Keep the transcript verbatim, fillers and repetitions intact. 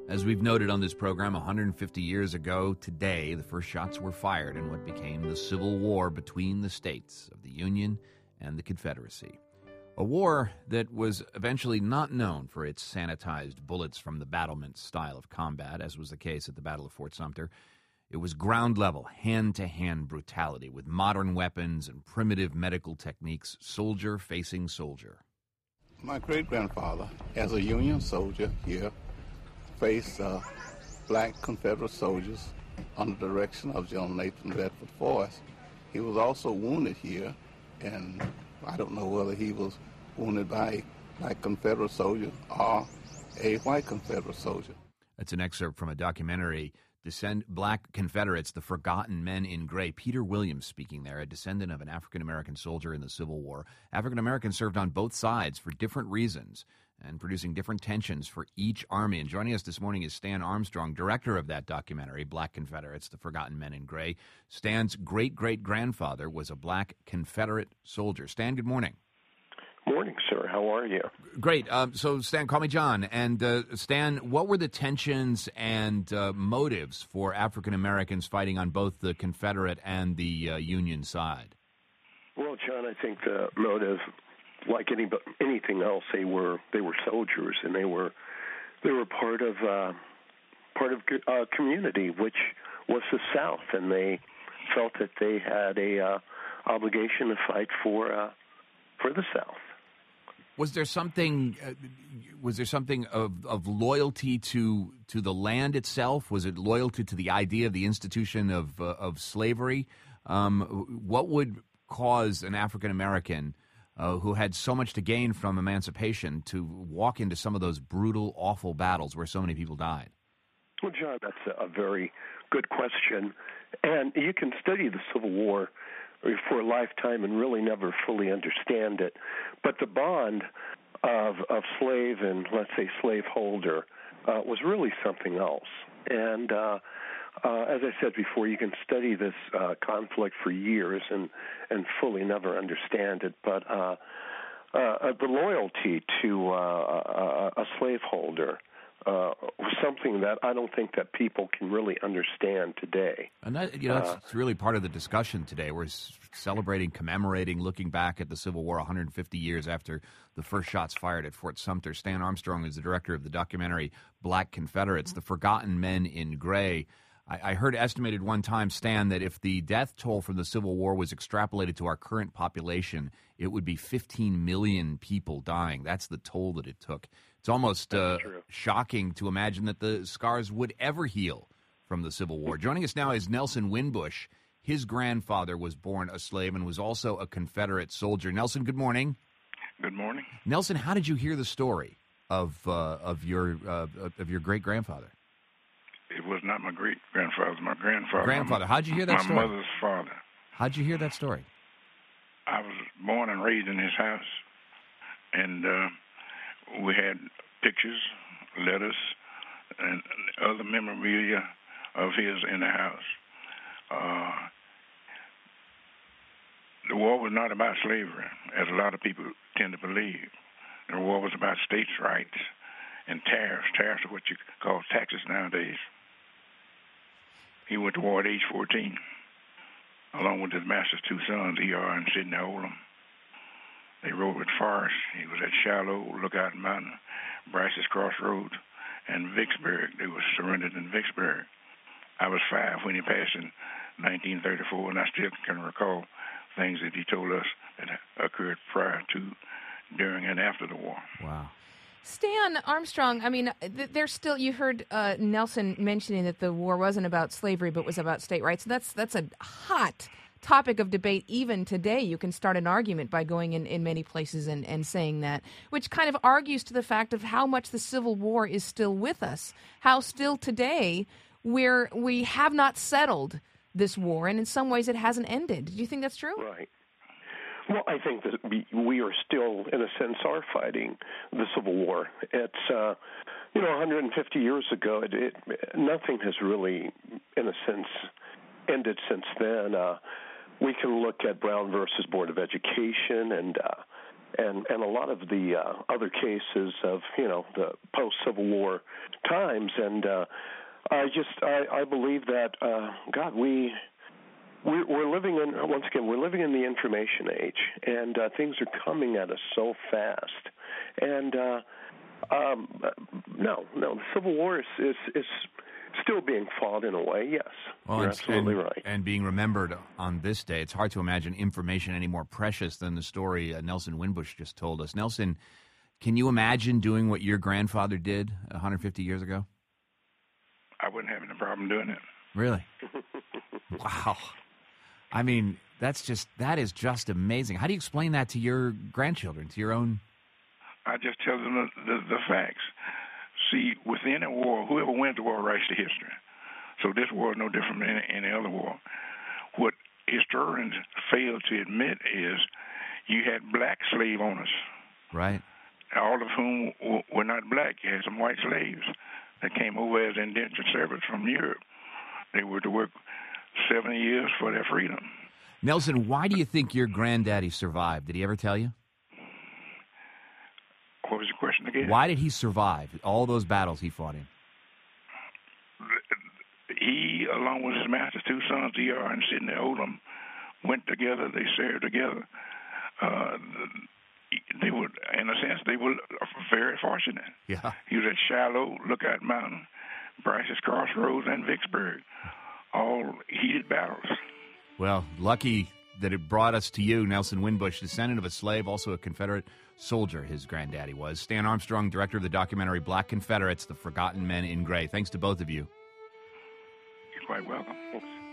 As we've noted on this program, one hundred fifty years ago today, the first shots were fired in what became the Civil War between the states of the Union and the Confederacy. A war that was eventually not known for its sanitized bullets from the battlement style of combat, as was the case at the Battle of Fort Sumter. It was ground-level, hand-to-hand brutality with modern weapons and primitive medical techniques, soldier facing soldier. My great-grandfather, as a Union soldier here, faced uh, black Confederate soldiers under the direction of General Nathan Bedford Forrest. He was also wounded here, and I don't know whether he was wounded by a Confederate soldier or a white Confederate soldier. That's an excerpt from a documentary, Descend Black Confederates, The Forgotten Men in Gray. Peter Williams speaking there, a descendant of an African-American soldier in the Civil War. African-Americans served on both sides for different reasons and producing different tensions for each army. And joining us this morning is Stan Armstrong, director of that documentary, Black Confederates, The Forgotten Men in Gray. Stan's great-great-grandfather was a black Confederate soldier. Stan, good morning. Morning, sir. How are you? Great. Um, so, Stan, call me John. And, uh, Stan, what were the tensions and uh, motives for African-Americans fighting on both the Confederate and the uh, Union side? Well, John, I think the motive, like any, anything else, they were they were soldiers, and they were they were part of uh, part of a uh, community, which was the South, and they felt that they had a uh, obligation to fight for uh, for the South. Was there something? Uh, was there something of, of loyalty to to the land itself? Was it loyalty to the idea of the institution of uh, of slavery? Um, what would cause an African American uh, who had so much to gain from emancipation to walk into some of those brutal, awful battles where so many people died? Well, John, that's a very good question, and you can study the Civil War for a lifetime and really never fully understand it. But the bond of of slave and, let's say, slaveholder uh, was really something else. And uh, uh, as I said before, you can study this uh, conflict for years and, and fully never understand it. But uh, uh, the loyalty to uh, a, a slaveholder Uh, was something that I don't think that people can really understand today. And that, you know, that's uh, really part of the discussion today. We're celebrating, commemorating, looking back at the Civil War one hundred fifty years after the first shots fired at Fort Sumter. Stan Armstrong is the director of the documentary Black Confederates, The Forgotten Men in Gray. I, I heard estimated one time, Stan, that if the death toll from the Civil War was extrapolated to our current population, it would be fifteen million people dying. That's the toll that it took. It's almost uh, shocking to imagine that the scars would ever heal from the Civil War. Joining us now is Nelson Winbush. His grandfather was born a slave and was also a Confederate soldier. Nelson, good morning. Good morning. Nelson, how did you hear the story of uh, of your uh, of your great grandfather? It was not my great grandfather; it was my grandfather. Grandfather, my, how'd you hear that my story? My mother's father. How'd you hear that story? I was born and raised in his house, and uh, we had pictures, letters, and other memorabilia of his in the house. Uh, the war was not about slavery, as a lot of people tend to believe. The war was about states' rights and tariffs. Tariffs are what you call taxes nowadays. He went to war at age fourteen, along with his master's two sons, E R and Sidney Oldham. They rode with Forrest. He was at Shiloh, Lookout Mountain, Bryce's Crossroads, and Vicksburg. They were surrendered in Vicksburg. I was five when he passed in nineteen thirty-four, and I still can recall things that he told us that occurred prior to, during, and after the war. Wow. Stan Armstrong, I mean, there's still, you heard uh, Nelson mentioning that the war wasn't about slavery, but was about state rights. That's that's a hot topic of debate even today. You can start an argument by going in, in many places and, and saying that, which kind of argues to the fact of how much the Civil War is still with us, how still today we're, we have not settled this war, and in some ways it hasn't ended. Do you think that's true? Right. Well, I think that we are still, in a sense, are fighting the Civil War. It's, uh, you know, one hundred fifty years ago, it, it, nothing has really, in a sense, ended since then. Uh, we can look at Brown versus Board of Education, and uh, and and a lot of the uh, other cases of you know the post Civil War times, and uh, I just I, I believe that uh, God we. We're living in, once again, we're living in the information age, and uh, things are coming at us so fast. And uh, um, no, no, the Civil War is, is, is still being fought in a way, yes. Well, You're and, absolutely and, right. And being remembered on this day, it's hard to imagine information any more precious than the story uh, Nelson Winbush just told us. Nelson, can you imagine doing what your grandfather did one hundred fifty years ago? I wouldn't have any problem doing it. Really? Wow. I mean, that's just that is just amazing. How do you explain that to your grandchildren, to your own? I just tell them the, the, the facts. See, within a war, whoever wins the war writes the history. So this war is no different than any, any other war. What historians fail to admit is you had black slave owners. Right. All of whom w- were not black. You had some white slaves that came over as indentured servants from Europe. They were to work seventy years for their freedom. Nelson, why do you think your granddaddy survived? Did he ever tell you? What was the question again? Why did he survive all those battles he fought in? He, along with his master's two sons, E R and Sidney Odom, went together. They served together. Uh, they were, in a sense, they were very fortunate. Yeah. He was at Shiloh, Lookout Mountain, Bryce's Crossroads, and Vicksburg. All heated battles. Well, lucky that it brought us to you, Nelson Winbush, descendant of a slave, also a Confederate soldier, his granddaddy was. Stan Armstrong, director of the documentary Black Confederates, The Forgotten Men in Gray. Thanks to both of you. You're quite welcome. Thanks.